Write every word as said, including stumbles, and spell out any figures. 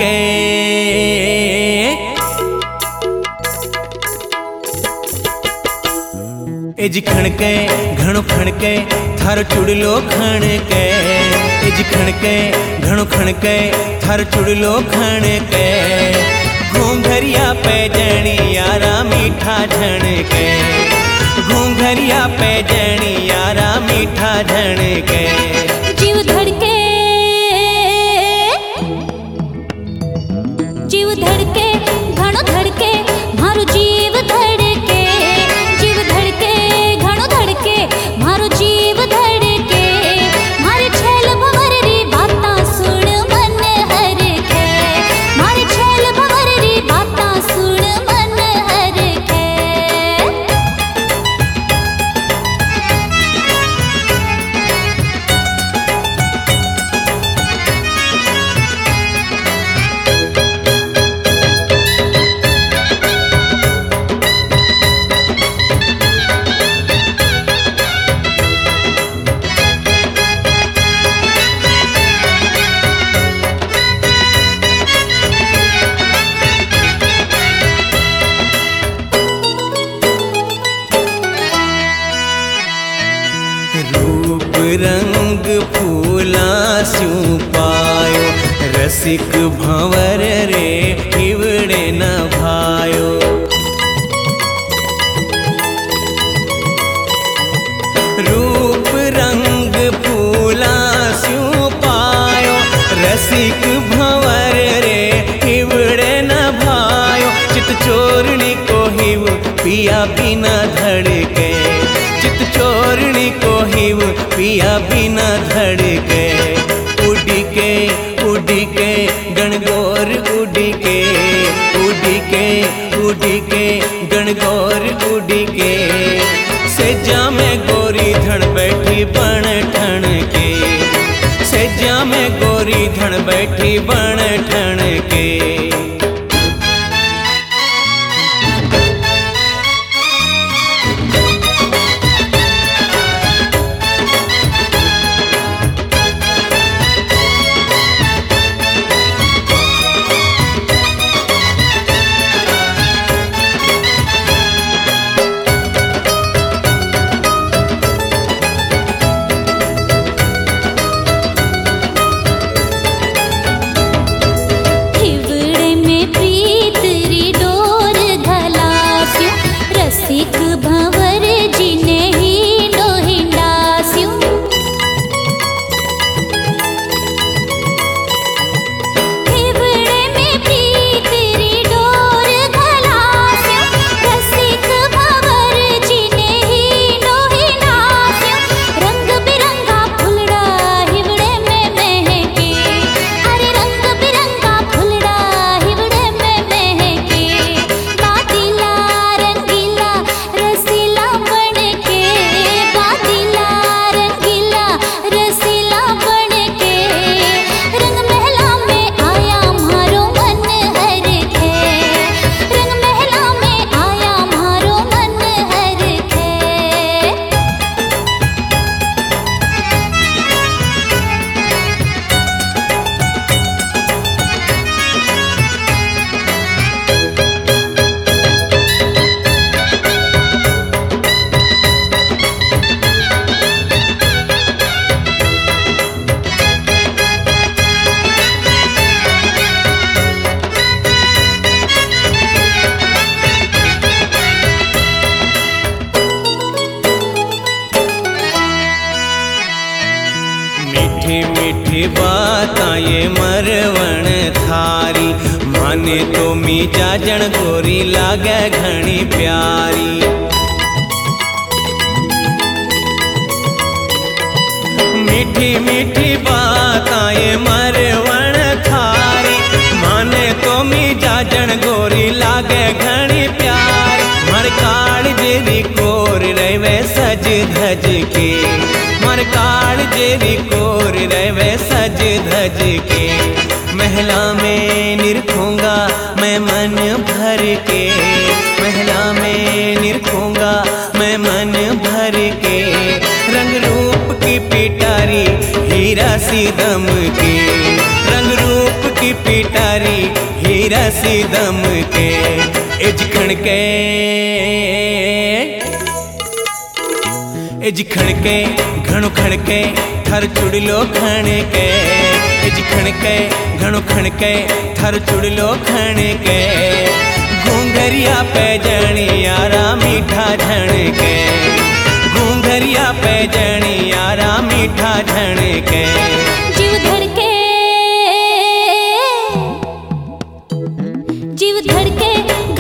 के एज खणके घणो खणके थारो चुड़लो खणके एज खणके घणो खणके थारो चुड़लो खणके घूंघरिया पे जणी यारा मीठा झणके घूंघरिया पे जणी यारा मीठा झणके जीव धड़के जीव धड़के घणो धड़के मारो जीव धड़के जीव धड़के घणो धड़के मारो जीव धड़के मारे छेल भंवर री बातां सुन मन हर के मारे छेल भंवर री बातां सुन मन हर के रूप रंग फूला स्यूं पायो रसिक भंवर रे हिवड़े न भायो रूप रंग फूला स्यूं पायो रसिक भंवर रे हिवड़े न भायो चित चोरनी को हिव पिया बिना धड़के चित चोरनी को हिव पिया बिना धड़के उड़ी के उड़ी के गणगौर उड़ी के उड़ी के उड़ी के गणगौर उड़ी के सेजा में गोरी धन बैठी बण ठण के सेजा में गोरी धन बैठी बण ठण के रसिक भंवर जिने हिंडो हिंडास्यूं हिवड़े में प्रीत री डोर घलास्यूं रसिक भंवर जिने हिंडो हिंडास्यूं रंग बिरंगा फुलड़ा हिवड़े में महके अरे रंग बिरंगा फुलड़ा हिवड़े में महके बादीला रंगीला रसीला बनके बादीला रंगीला रसीला बनके रंग महला में आया मारो मन हर के रंग महला में आया मारो मन हर के मीठी मीठी बातां ये मरवण थारी माने तो मी जाजण गोरी लागे घणी प्यारी मीठी मीठी बातां ये मरवण थारी माने तो मी जाजण गोरी लागे घणी प्यारी मर काल जेरी कोर रहे सज धज के मर काल जेरी कोर रहे सज धज के महला में निरखूंगा मैं मन भर के महला में निरखूंगा मैं मन भर के रंग रूप की पिटारी हीरा सी दम के रंग रूप की पिटारी टारी हीरा सी दम के इज खणके इज खणके घणो खणके थर चुड़लो खणे के इज खणके घणो खणके थर चुड़लो खणे के घूंघरिया पे जणी यारा मीठा झणके घूंघरिया पे जणी यारा मीठा झणके जीव धड़के जीव धड़के